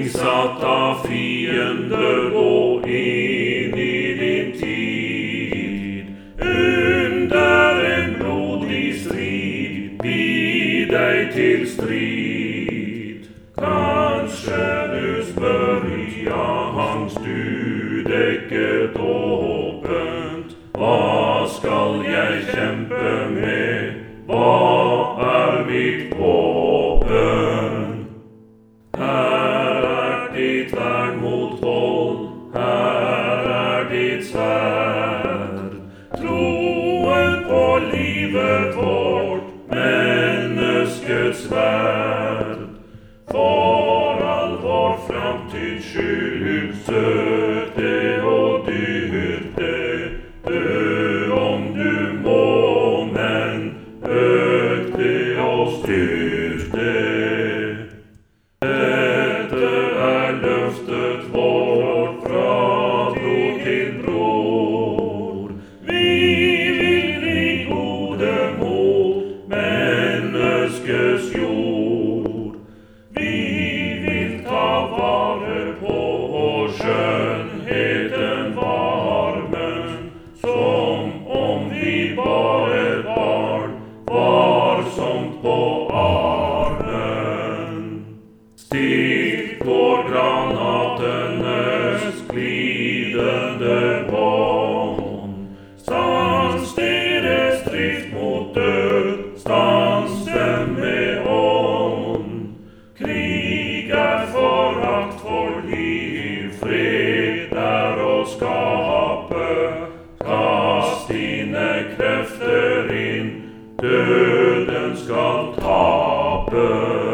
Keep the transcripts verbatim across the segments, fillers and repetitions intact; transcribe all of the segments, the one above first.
innsatt av fiender, gå inn i din tid. Under en blodig strid, bi deg til strid. Kanskje du spør, ja, hans du dekket åpent. Hva skal jeg kjempe med? Hva er mitt våpen? Her er ditt vern mot vold, her er ditt sverd. Troen på livet vårt, menneskets verd. For all vår framtids skyld, søk det og dyrk det. Dø om du må, men øk det og styrk det. Dette er løftet vårt fra bror til bror. Vi vil bli gode mot menneskets jord. Vi vil ta vare på skjønnheten, varmen, som om vi var et barn, varsomt på armen. Stikk går granatenes glidende bånd. Stans deres drift mot død, stans dem med ånd. Krig er forakt for liv, fred er å skape. Kast dine krefter inn, døden skal tape.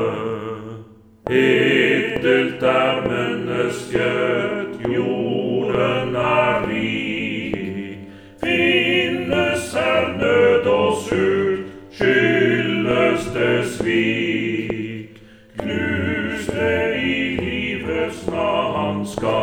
Edelt er mennesket, jorden er rik. Finnes her nød og sult, skyldes det svik. Knus det i livets navn, skal